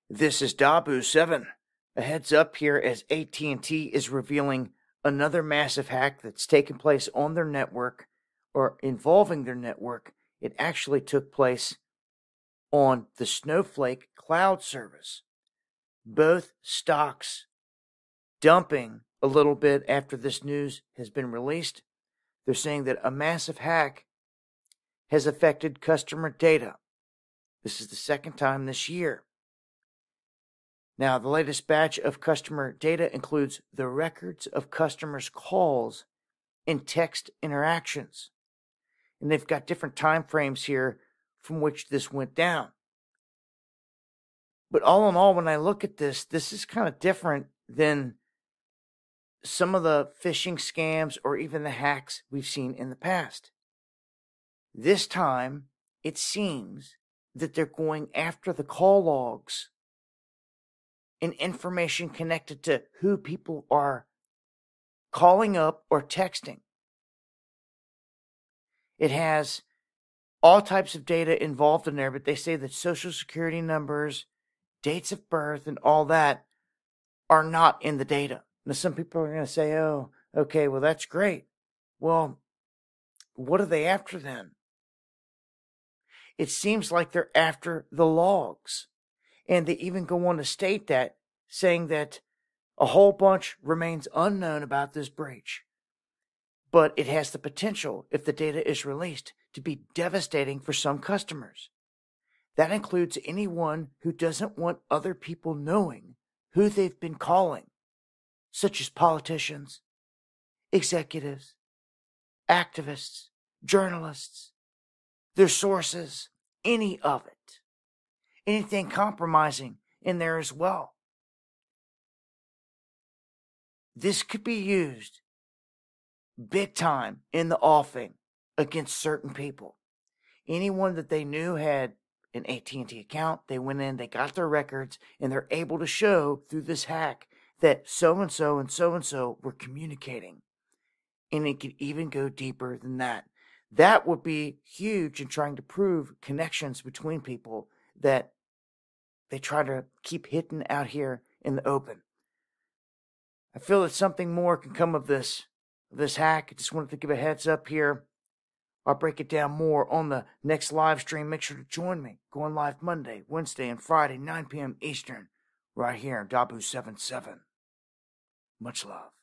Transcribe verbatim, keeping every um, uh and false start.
This is Dabu seven. A heads up here as A T and T is revealing another massive hack that's taken place on their network or involving their network. It actually took place on the Snowflake cloud service. Both stocks dumping a little bit after this news has been released. They're saying that a massive hack has affected customer data. This is the second time this year. Now, the latest batch of customer data includes the records of customers' calls and text interactions. And they've got different time frames here from which this went down. But all in all, when I look at this, this is kind of different than some of the phishing scams or even the hacks we've seen in the past. This time, it seems that they're going after the call logs and information connected to who people are calling up or texting. It has all types of data involved in there, but they say that social security numbers, dates of birth, and all that are not in the data. Now, some people are going to say, oh, okay, well, that's great. Well, what are they after then? It seems like they're after the logs. And they even go on to state that, saying that a whole bunch remains unknown about this breach. But it has the potential, if the data is released, to be devastating for some customers. That includes anyone who doesn't want other people knowing who they've been calling, such as politicians, executives, activists, journalists, their sources, any of it. Anything compromising in there as well. This could be used big time in the offing against certain people. Anyone that they knew had an A T and T account, they went in, they got their records, and they're able to show through this hack that so-and-so and so-and-so were communicating. And it could even go deeper than that. That would be huge in trying to prove connections between people that they try to keep hidden out here in the open. I feel that something more can come of this, this hack. I just wanted to give a heads up here. I'll break it down more on the next live stream. Make sure to join me. Going live Monday, Wednesday, and Friday, nine p.m. Eastern, right here on Dabu seven seven. Much love.